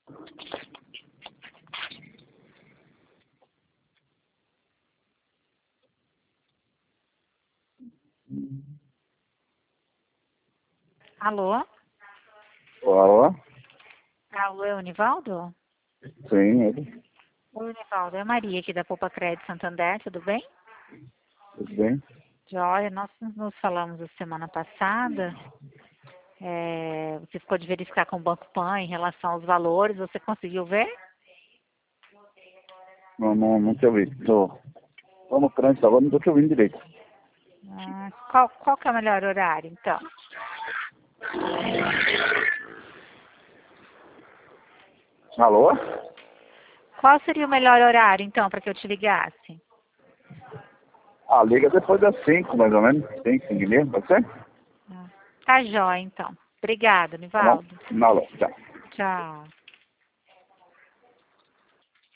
Alô? Alô? Alô, é o Nivaldo? Sim, ele. Oi, Nivaldo, é a Maria aqui da Poupa Crédito Santander, tudo bem? Tudo bem? Olha, nós nos falamos a semana passada, você ficou de verificar com o Banco Pan em relação aos valores, você conseguiu ver? Não te ouvi. Tô no trânsito agora, não tô te ouvindo direito. Qual que é o melhor horário, então? Alô? Qual seria o melhor horário, então, para que eu te ligasse? Liga depois das 5, mais ou menos. 5h30, pode ser? Tá jóia, então. Obrigada, Tá bom? Nivaldo. Alô, tchau. Tchau.